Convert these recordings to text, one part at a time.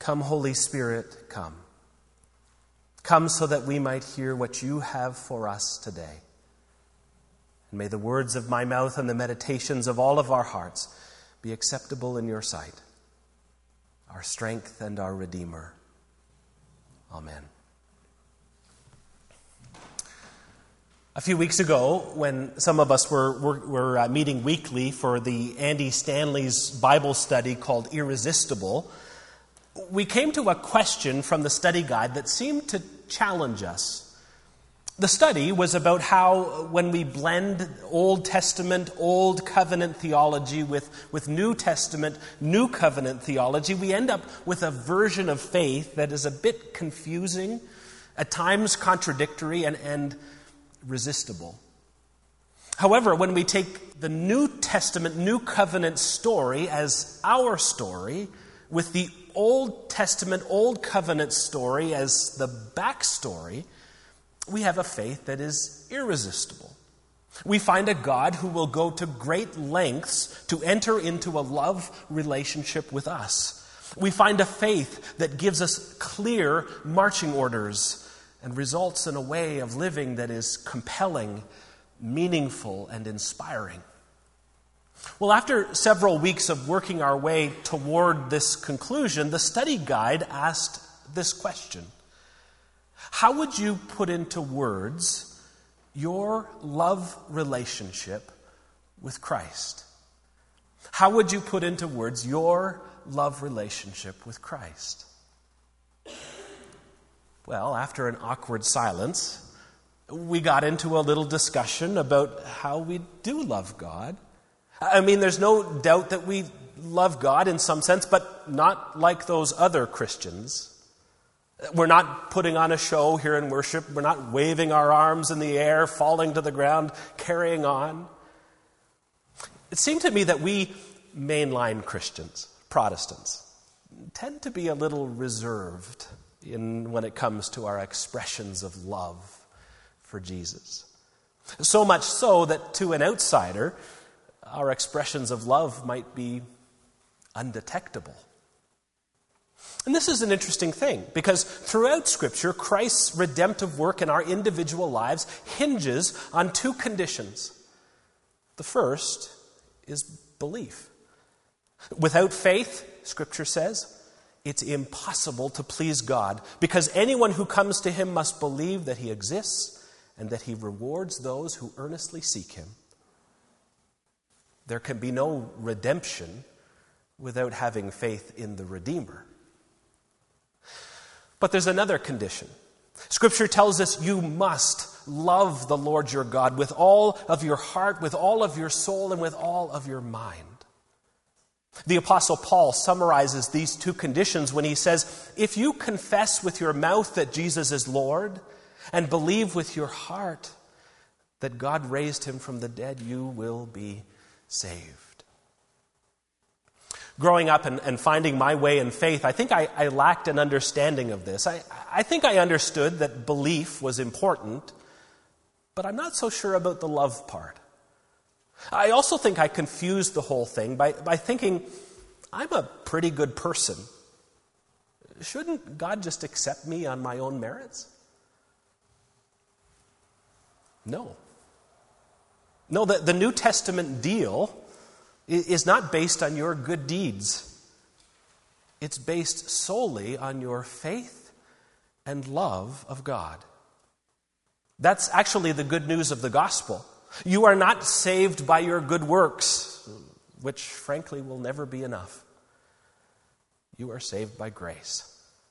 Come, Holy Spirit, come. Come so that we might hear what you have for us today. And may the words of my mouth and the meditations of all of our hearts be acceptable in your sight, our strength and our Redeemer. Amen. A few weeks ago, when some of us were meeting weekly for the Andy Stanley's Bible study called Irresistible, we came to a question from the study guide that seemed to challenge us. The study was about how when we blend Old Testament, Old Covenant theology with New Testament, New Covenant theology, we end up with a version of faith that is a bit confusing, at times contradictory, and resistible. However, when we take the New Testament, New Covenant story as our story, with the Old Testament, Old Covenant story as the backstory, we have a faith that is irresistible. We find a God who will go to great lengths to enter into a love relationship with us. We find a faith that gives us clear marching orders and results in a way of living that is compelling, meaningful, and inspiring. Well, after several weeks of working our way toward this conclusion, the study guide asked this question: how would you put into words your love relationship with Christ? How would you put into words your love relationship with Christ? Well, after an awkward silence, we got into a little discussion about how we do love God. I mean, there's no doubt that we love God in some sense, but not like those other Christians. We're not putting on a show here in worship. We're not waving our arms in the air, falling to the ground, carrying on. It seemed to me that we mainline Christians, Protestants, tend to be a little reserved when it comes to our expressions of love for Jesus. So much so that to an outsider, our expressions of love might be undetectable. And this is an interesting thing, because throughout Scripture, Christ's redemptive work in our individual lives hinges on two conditions. The first is belief. Without faith, Scripture says, it's impossible to please God, because anyone who comes to him must believe that he exists and that he rewards those who earnestly seek him. There can be no redemption without having faith in the Redeemer. But there's another condition. Scripture tells us you must love the Lord your God with all of your heart, with all of your soul, and with all of your mind. The Apostle Paul summarizes these two conditions when he says, if you confess with your mouth that Jesus is Lord and believe with your heart that God raised him from the dead, you will be saved. Growing up and finding my way in faith, I think I lacked an understanding of this. I think I understood that belief was important, but I'm not so sure about the love part. I also think I confused the whole thing by thinking, I'm a pretty good person. Shouldn't God just accept me on my own merits? No. No, the New Testament deal is not based on your good deeds. It's based solely on your faith and love of God. That's actually the good news of the gospel. You are not saved by your good works, which frankly will never be enough. You are saved by grace.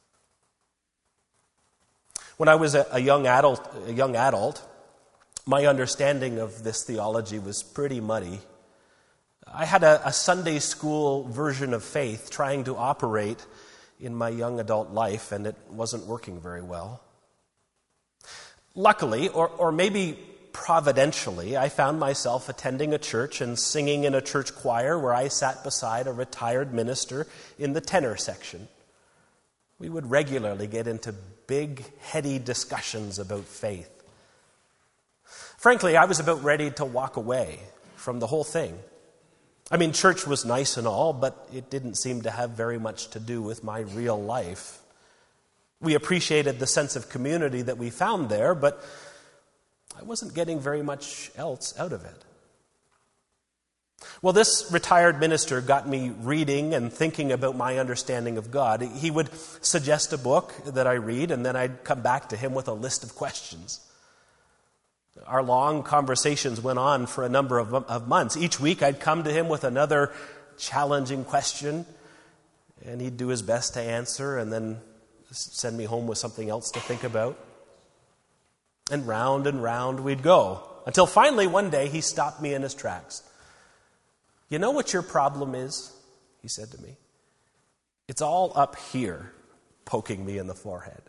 When I was a young adult, my understanding of this theology was pretty muddy. I had a Sunday school version of faith trying to operate in my young adult life, and it wasn't working very well. Luckily, or maybe providentially, I found myself attending a church and singing in a church choir where I sat beside a retired minister in the tenor section. We would regularly get into big, heady discussions about faith. Frankly, I was about ready to walk away from the whole thing. I mean, church was nice and all, but it didn't seem to have very much to do with my real life. We appreciated the sense of community that we found there, but I wasn't getting very much else out of it. Well, this retired minister got me reading and thinking about my understanding of God. He would suggest a book that I read, and then I'd come back to him with a list of questions. Our long conversations went on for a number of months. Each week I'd come to him with another challenging question, and he'd do his best to answer and then send me home with something else to think about. And round we'd go, until finally one day he stopped me in his tracks. "You know what your problem is?" he said to me. "It's all up here," poking me in the forehead.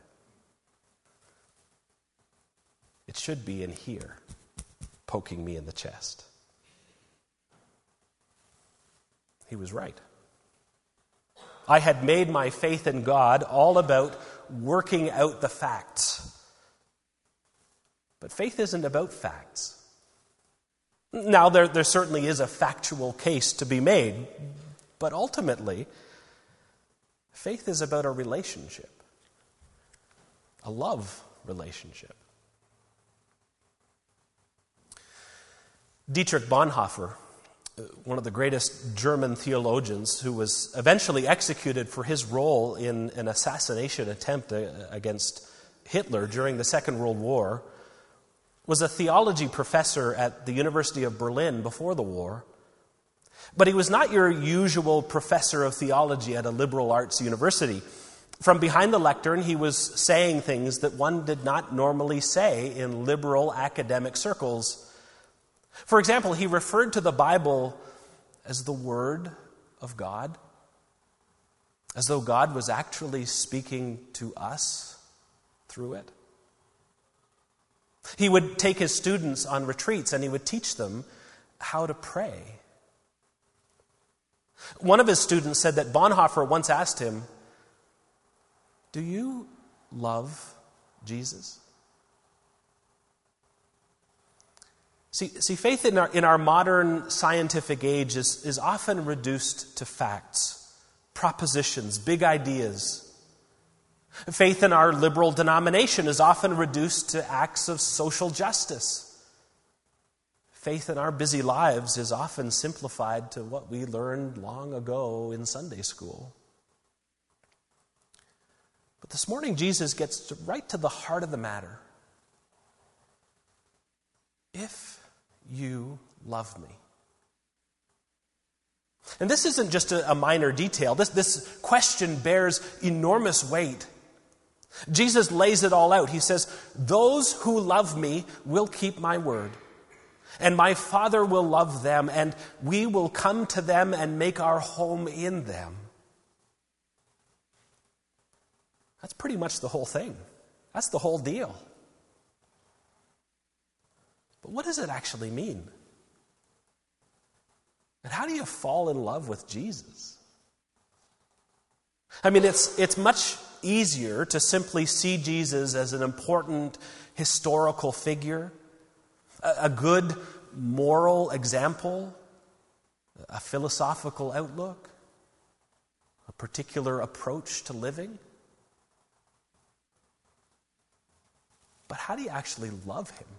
"It should be in here," poking me in the chest. He was right. I had made my faith in God all about working out the facts. But faith isn't about facts. Now, there certainly is a factual case to be made, but ultimately, faith is about a relationship, a love relationship. Dietrich Bonhoeffer, one of the greatest German theologians who was eventually executed for his role in an assassination attempt against Hitler during the Second World War, was a theology professor at the University of Berlin before the war. But he was not your usual professor of theology at a liberal arts university. From behind the lectern, he was saying things that one did not normally say in liberal academic circles. For example, he referred to the Bible as the Word of God, as though God was actually speaking to us through it. He would take his students on retreats and he would teach them how to pray. One of his students said that Bonhoeffer once asked him, "Do you love Jesus?" See, faith in our modern scientific age is often reduced to facts, propositions, big ideas. Faith in our liberal denomination is often reduced to acts of social justice. Faith in our busy lives is often simplified to what we learned long ago in Sunday school. But this morning, Jesus gets right to the heart of the matter. If you love me. And this isn't just a minor detail. This question bears enormous weight. Jesus lays it all out. He says, "Those who love me will keep my word, and my Father will love them, and we will come to them and make our home in them." That's pretty much the whole thing. That's the whole deal. But what does it actually mean? And how do you fall in love with Jesus? I mean, it's much easier to simply see Jesus as an important historical figure, a good moral example, a philosophical outlook, a particular approach to living. But how do you actually love him?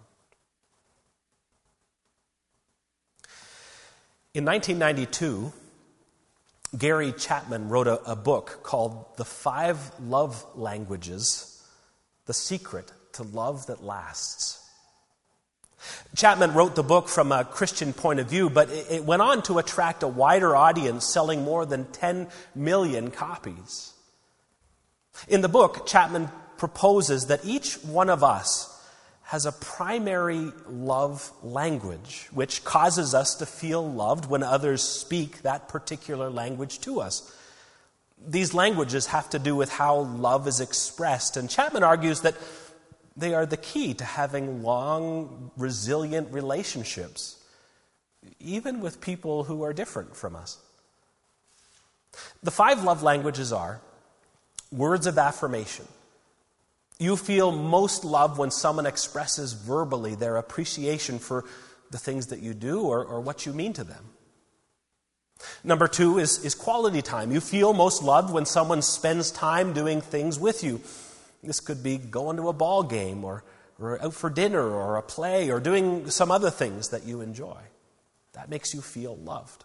In 1992, Gary Chapman wrote a book called The 5 Love Languages, The Secret to Love That Lasts. Chapman wrote the book from a Christian point of view, but it went on to attract a wider audience, selling more than 10 million copies. In the book, Chapman proposes that each one of us has a primary love language, which causes us to feel loved when others speak that particular language to us. These languages have to do with how love is expressed, and Chapman argues that they are the key to having long, resilient relationships, even with people who are different from us. The 5 love languages are words of affirmation. You feel most love when someone expresses verbally their appreciation for the things that you do or what you mean to them. Number 2 is quality time. You feel most loved when someone spends time doing things with you. This could be going to a ball game or out for dinner or a play or doing some other things that you enjoy. That makes you feel loved.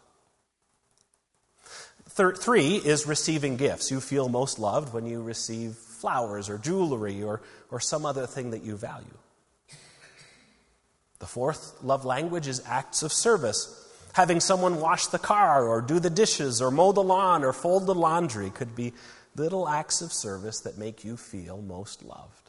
3 is receiving gifts. You feel most loved when you receive flowers or jewelry or some other thing that you value. The 4th love language is acts of service. Having someone wash the car or do the dishes or mow the lawn or fold the laundry could be little acts of service that make you feel most loved.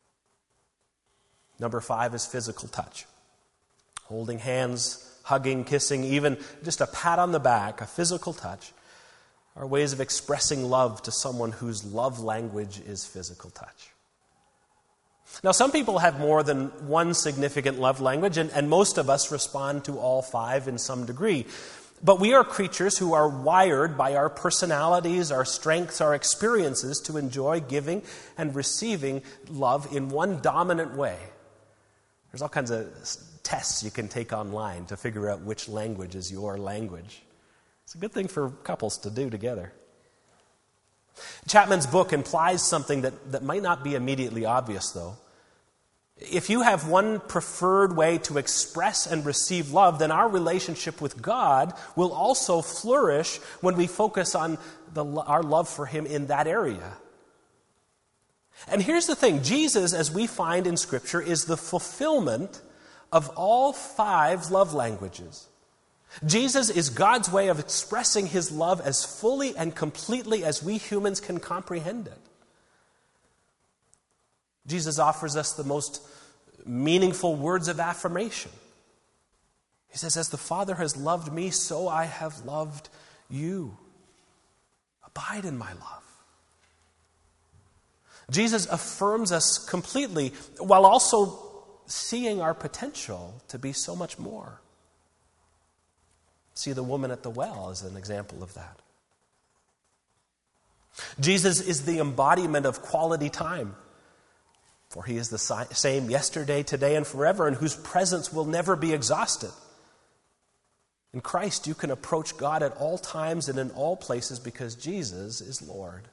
Number 5 is physical touch. Holding hands, hugging, kissing, even just a pat on the back, a physical touch, are ways of expressing love to someone whose love language is physical touch. Now, some people have more than one significant love language, and most of us respond to all 5 in some degree. But we are creatures who are wired by our personalities, our strengths, our experiences to enjoy giving and receiving love in one dominant way. There's all kinds of tests you can take online to figure out which language is your language. It's a good thing for couples to do together. Chapman's book implies something that might not be immediately obvious, though. If you have one preferred way to express and receive love, then our relationship with God will also flourish when we focus on our love for Him in that area. And here's the thing. Jesus, as we find in Scripture, is the fulfillment of all 5 love languages. Jesus is God's way of expressing His love as fully and completely as we humans can comprehend it. Jesus offers us the most meaningful words of affirmation. He says, "As the Father has loved me, so I have loved you. Abide in my love." Jesus affirms us completely while also seeing our potential to be so much more. See the woman at the well as an example of that. Jesus is the embodiment of quality time. For He is the same yesterday, today, and forever, and whose presence will never be exhausted. In Christ, you can approach God at all times and in all places because Jesus is Lord.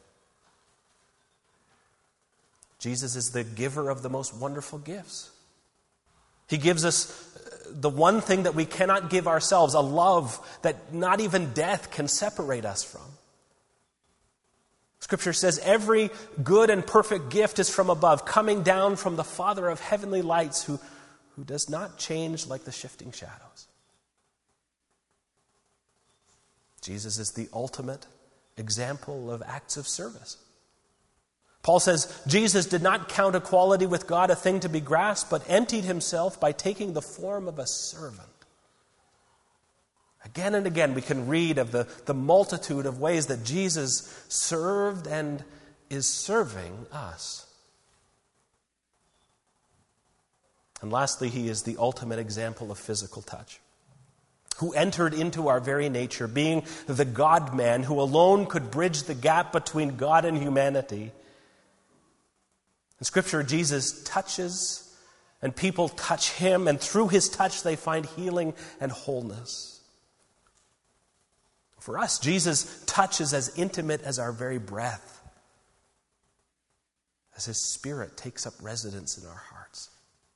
Jesus is the giver of the most wonderful gifts. He gives us the one thing that we cannot give ourselves, a love that not even death can separate us from. Scripture says every good and perfect gift is from above, coming down from the Father of heavenly lights, who does not change like the shifting shadows. Jesus is the ultimate example of acts of service. Paul says, Jesus did not count equality with God a thing to be grasped, but emptied Himself by taking the form of a servant. Again and again we can read of the multitude of ways that Jesus served and is serving us. And lastly, He is the ultimate example of physical touch, who entered into our very nature, being the God-man who alone could bridge the gap between God and humanity. In Scripture, Jesus touches, and people touch Him, and through His touch they find healing and wholeness. For us, Jesus' touch is as intimate as our very breath, as His Spirit takes up residence in our hearts.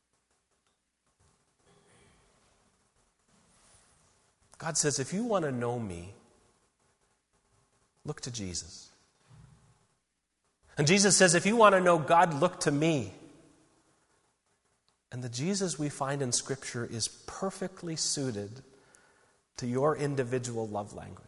God says, if you want to know me, look to Jesus. And Jesus says, if you want to know God, look to me. And the Jesus we find in Scripture is perfectly suited to your individual love language.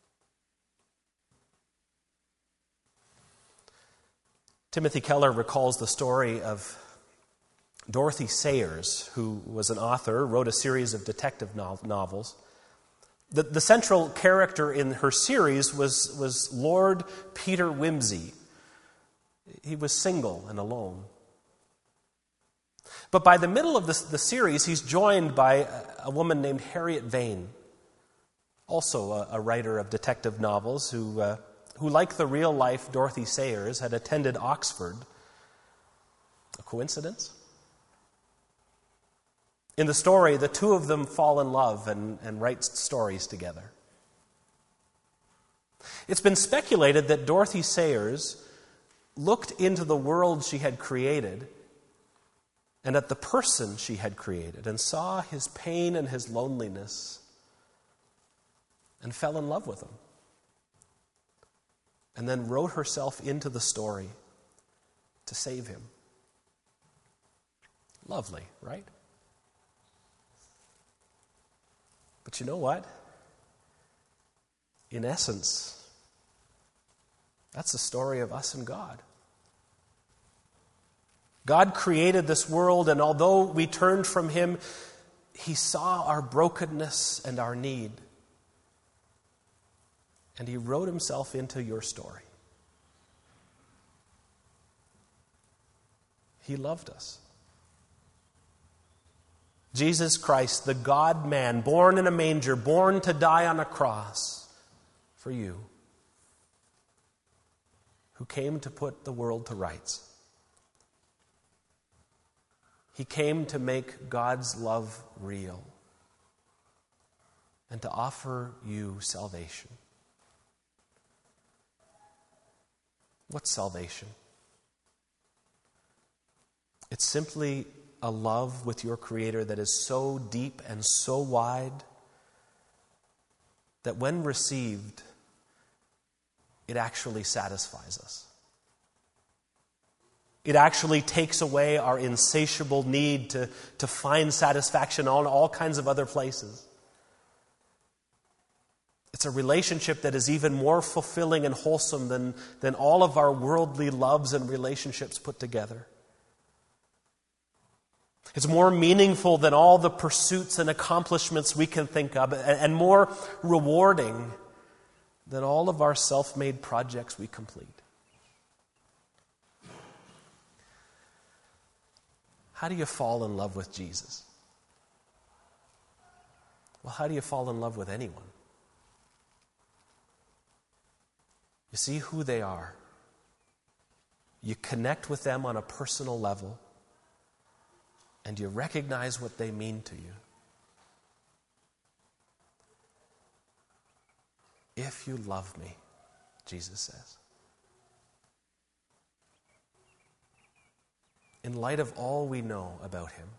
Timothy Keller recalls the story of Dorothy Sayers, who was an author, wrote a series of detective novels. The central character in her series was Lord Peter Wimsey. He was single and alone. But by the middle of the series, he's joined by a woman named Harriet Vane, also a writer of detective novels who, like the real-life Dorothy Sayers, had attended Oxford. A coincidence? In the story, the two of them fall in love and write stories together. It's been speculated that Dorothy Sayers looked into the world she had created and at the person she had created and saw his pain and his loneliness and fell in love with him. And then wrote herself into the story to save him. Lovely, right? But you know what? In essence, that's the story of us and God. God created this world, and although we turned from Him, He saw our brokenness and our need. And He wrote Himself into your story. He loved us. Jesus Christ, the God-man, born in a manger, born to die on a cross for you, who came to put the world to rights. He came to make God's love real and to offer you salvation. What's salvation? It's simply a love with your Creator that is so deep and so wide that when received, it actually satisfies us. It actually takes away our insatiable need to find satisfaction on all kinds of other places. It's a relationship that is even more fulfilling and wholesome than all of our worldly loves and relationships put together. It's more meaningful than all the pursuits and accomplishments we can think of, and more rewarding than all of our self-made projects we complete. How do you fall in love with Jesus? Well, how do you fall in love with anyone? You see who they are. You connect with them on a personal level. And you recognize what they mean to you. If you love me, Jesus says. In light of all we know about Him,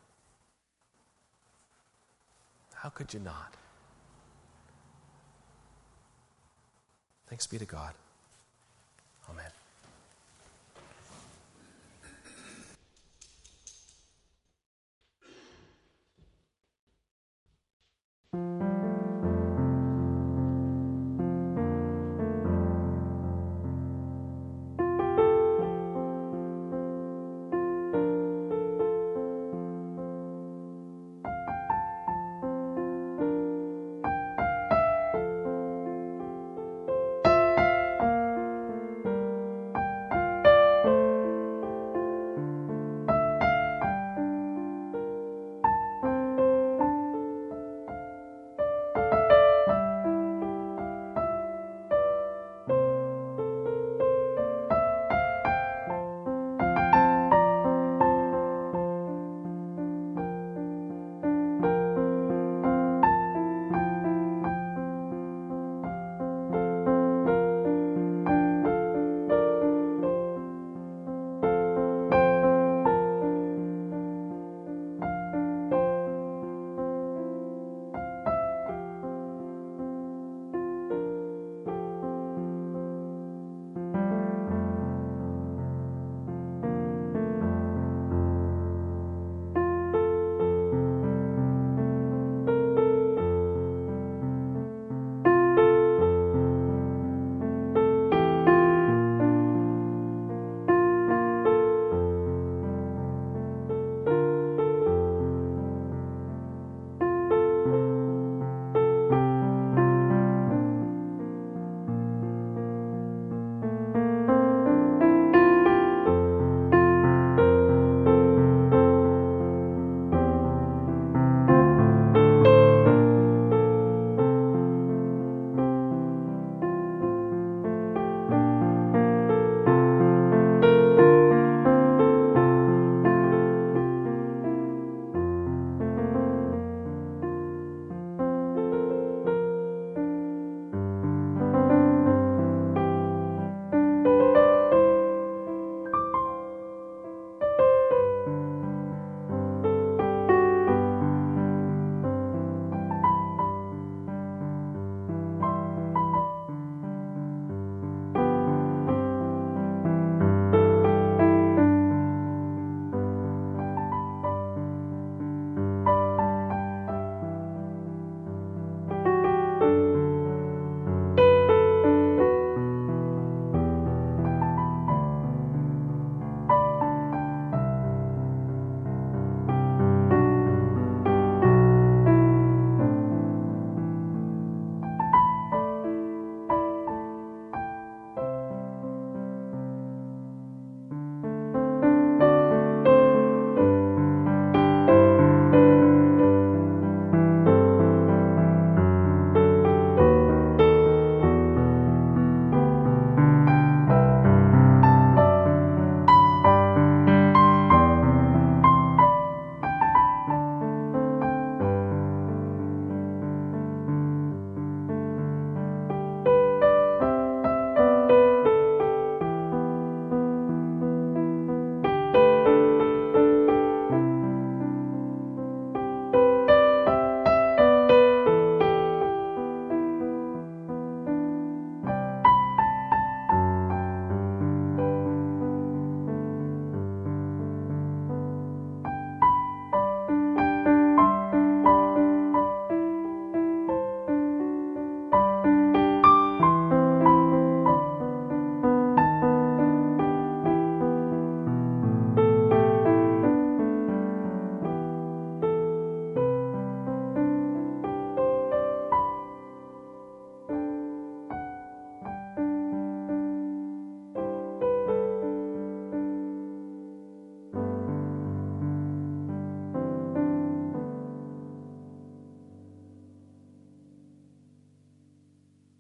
how could you not? Thanks be to God. Amen.